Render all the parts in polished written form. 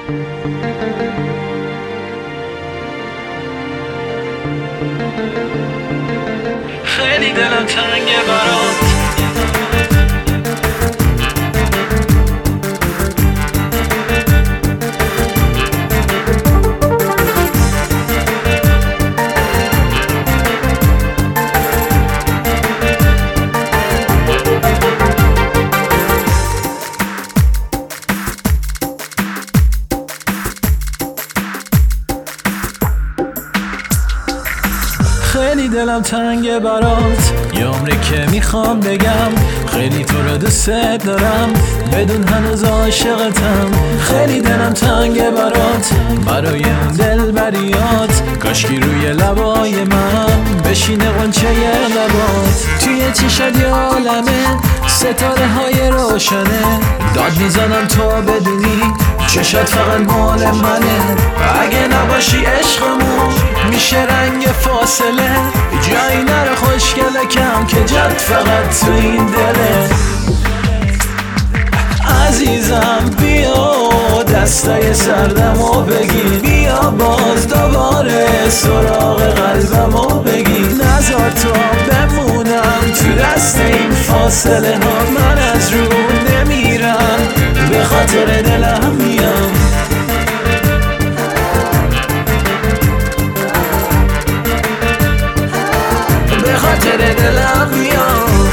خیلی دلم تنگه برات. خیلی دلم تنگه برات، یه عمری که میخوام بگم خیلی تو رو دوست دارم بدون هنوز عاشقتم. خیلی دلم تنگه برات، برای اون دلبریات کاشکی روی لبای من بشینه غنچه لبات. توی چشات یه عالمه ستاره های روشنه، داد میزنم تو بدونی چشات فقط مال منه. اگه نباشی عشقمون میشه رنگ فاصله، جایی نره خوشگله کم که جد فقط تو این دله. عزیزم بیا دستای سردمو بگیر، بیا باز دوباره سراغ قلبمو بگیر. نذار تو بمونم تو دست این فاصله ها، من از رو نمیرم به خاطر دلم میام. به خاطر دلم میام.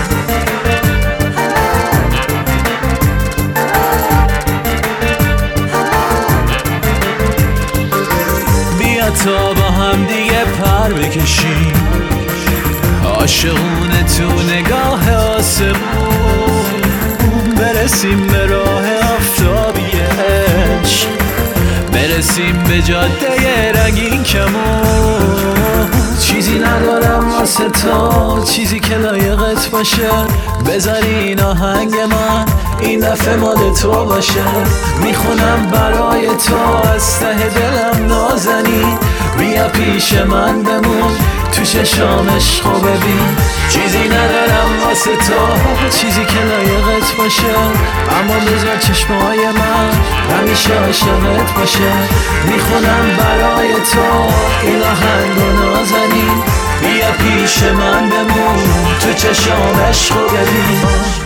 بیا تا با هم دیگه پر بکشیم، عاشقونه تو نگاه آسمون، برسیم به راه آفتابی عشق، برسیم به جاده رنگین کمون. چیزی ندارم واسه تو، چیزی که لایقت باشه، بذار این آهنگ من این دفعه مال تو باشه. میخونم برای تو از ته دلم نازنی، بیا پیش من بمون تو چشام عشقو ببین. چیزی ندارم واسه تو، چیزی که لایقت باشه، اما بذار چشمای من همیشه عاشقت باشه. میخونم برای تو این آهنگو نازنی، بیا پیش من بمون تو چشام عشقو ببین.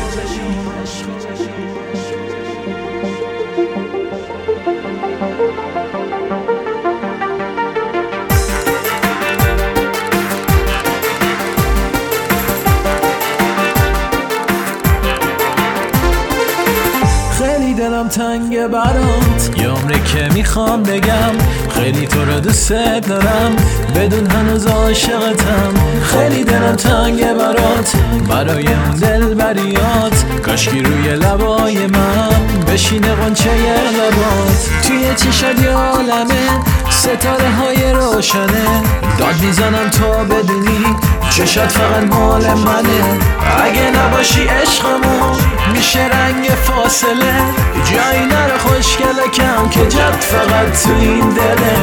خیلی دلم تنگه برات، یه عمری که میخوام بگم خیلی تو رو دوست دارم بدون هنوز عاشقتم. خیلی دلم تنگه برات، برای اون دلبریات کاشکی روی لبای من بشینه غنچه لبات. توی چشات یه عالمه ستاره های روشنه، داد میزنم تو بدونی چشات فقط مال منه. اگه نباشی عشقمون میشه رنگ فاصله، جایی نره خوشگله کم که جد فقط تو این دله.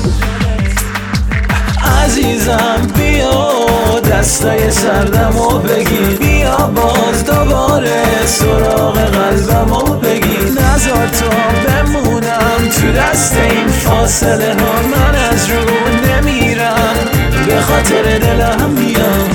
عزیزم بیا دستای سردمو بگیر، بیا باز دوباره سراغ قلبمو بگیر. نذار تو بمونم تو دست این فاصله ها، من از رو نمیرم به خاطر دلم میام.